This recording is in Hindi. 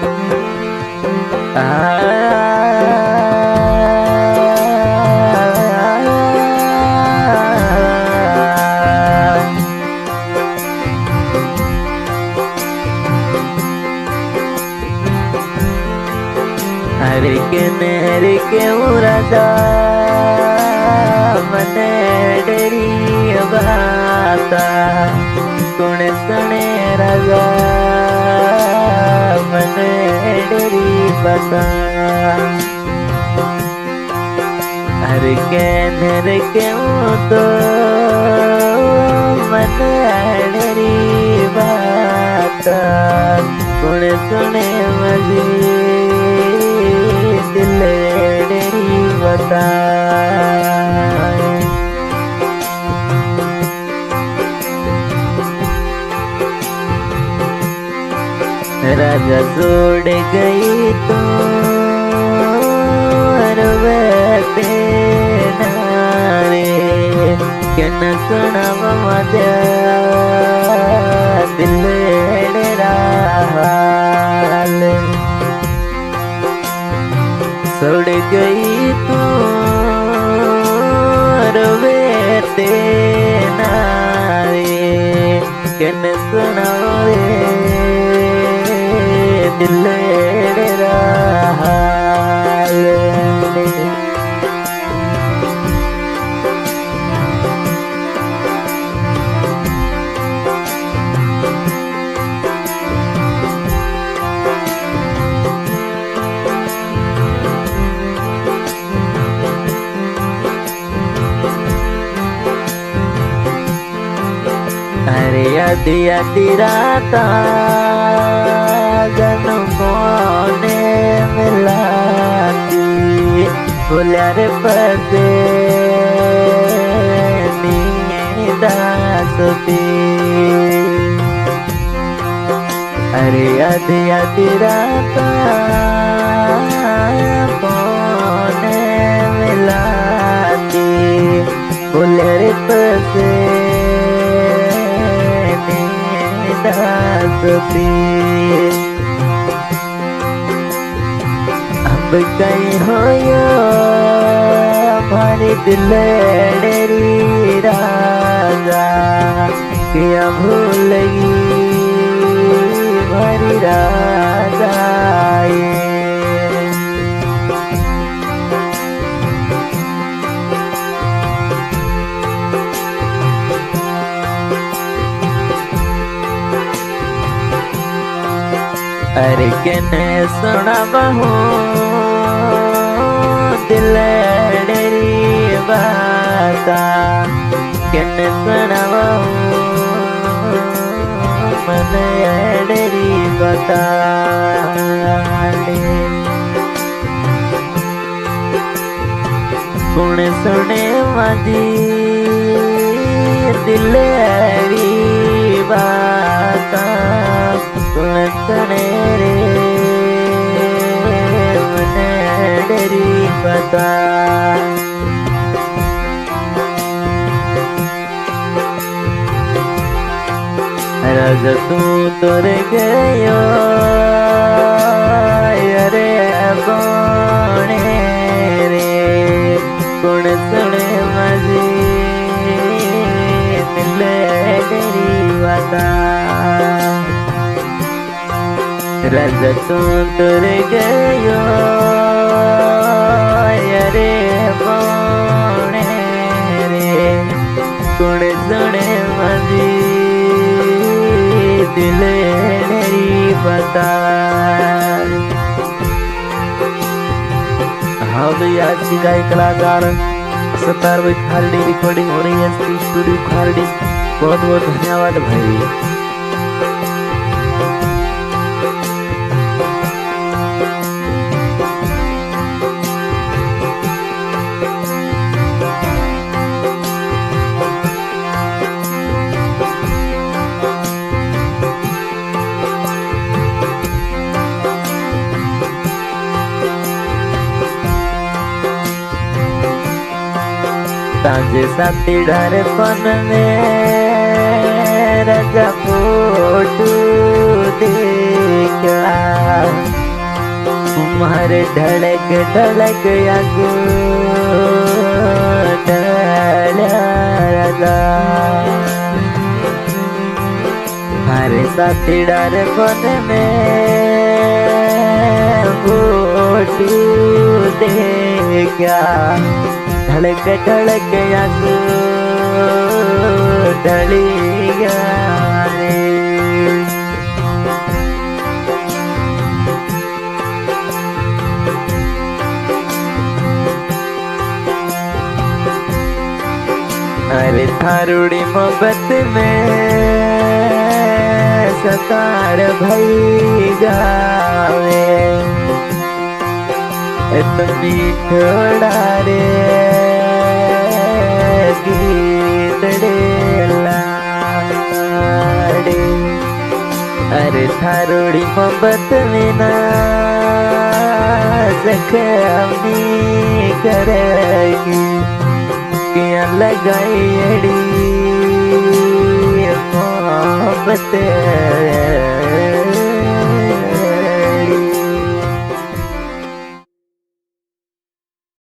हरे के राजा मने डरी बाता सुन सुने राजा मने डरी बाता हरे के तो मने डरी बाता सुन सुने मजी दिल डरी बता राजा छोड़ गई तो रवते नारे क्या न सुनाव मजा दिल डरा छोड़ गई तो रवेते नारे कन सुनावे दिल रहा अरे आदि आदि रात जन्मों ने मिलाती बोलिया रे पदे नींदा सोती अरे आदि आदि रात ने मिलाती बोलिया रे पदे दासती अब कहीं हो हमारी दिल डरी राजा क्या भूल गई हमारी राजा अरे कने सुना बहू दिल डरी बाता कने सुना बहू मन डरी बता गुण सुने मजी दिल डरी बाता सुने रे मन डरी बता राजा तू तोर गयो अरे बोने रे गुण सुने मजी दिल डरी बता राजा तू तुर गयो अरे बोने रे गुण सुने मजी दिल डरी बता हम आज की गायक कलाकार सतार भाई खारडी रिकॉर्डिंग हो रही है स्टूडियो खारडी बहुत बहुत धन्यवाद भाई। ताजे साथी डर पन में राजा फोटू देखा तुम्हारे धड़क धड़क आगो डरा हरे साथी डर बन में बोटू दे क्या धड़क धड़क आगो डली रे अरे थारूड़ी मोहब्बत में सतार भई जावे मीठोड़ा रे गीत लाड़े अरे थारूड़ी मोहब्बत में ना सखमी करेगी क्या लगाई मोहब्बत